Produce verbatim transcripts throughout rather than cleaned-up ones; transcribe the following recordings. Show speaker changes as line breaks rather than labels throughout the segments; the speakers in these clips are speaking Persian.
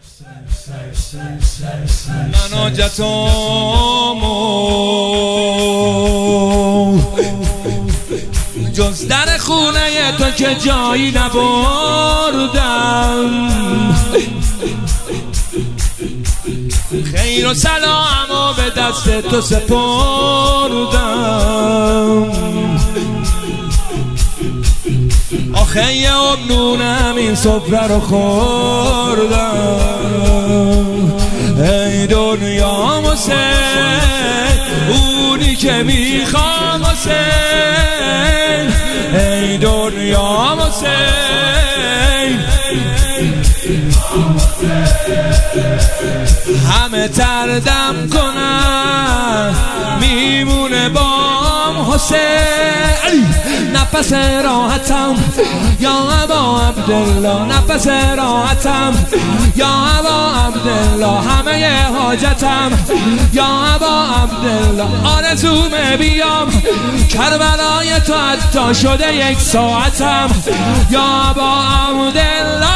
مناجتامو جز در خونه تو که جایی نبردم، خیر و سلامو به دست تو سپردم. آخه یه ابنونم این سفره رو خوردم. ای دنیا حسین، اونی که میخوام حسین. ای دنیا حسین، همه تردم کنن میمونه بام حسین. نفس راحتم یا ابا عبدالله، نفس راحتم یا ابا عبدالله، همه حاجتم یا ابا عبدالله. آرزومه بیام کربلای تو حتی شده یک ساعتم یا ابا عبدالله.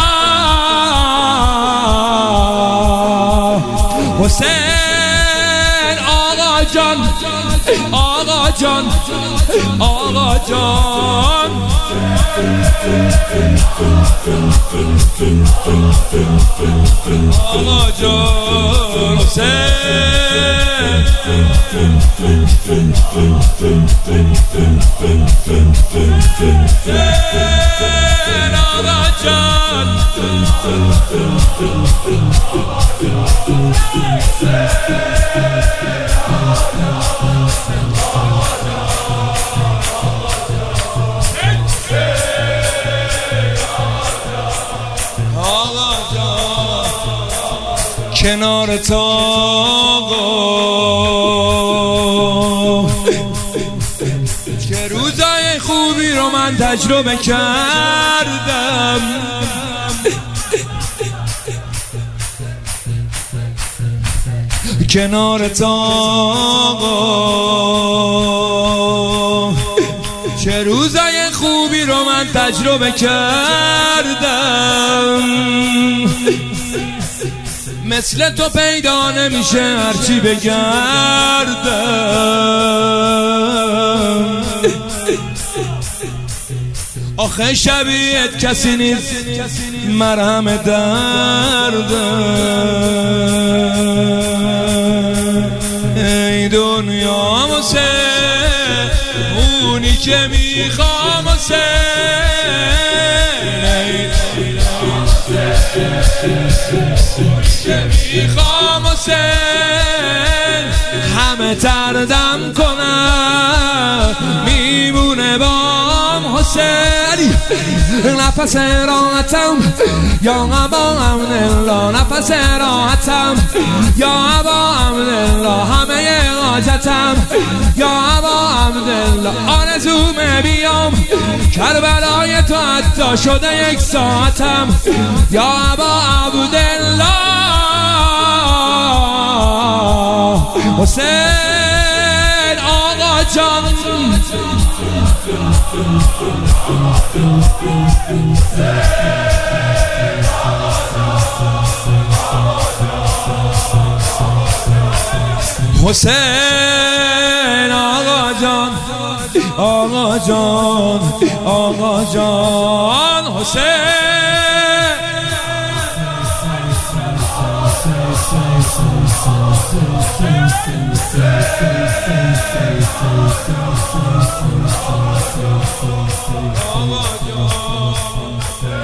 حسین آقا جان، آقا جان، آقا جان، آقا جان حسین. آقا جان، کنار تو آقا که روزای خوبی رو من تجربه کردم. کنار تو آقا چه روزای خوبی رو من تجربه کردم. مثل تو پیدا نمیشه هرچی بگردم. آخه شبیهت کسی نیست مرهم دردم. ای دنیا حسین، اونی که میخوام حسین. ای که میخوام حسین، همه تردم کنم میمونه بام حسین. نفس راحتم یا ابا عبدالله، نفس راحتم یا ابا عبدالله، همه حاجتم یا ابا عبدالله. آرزومه بیام کربلای تو حتی شده یک ساعتم یا ابا عبدالله. حسین آقا جان، حسین آقا جان، آقا جان، آقا جان حسین. آقا جان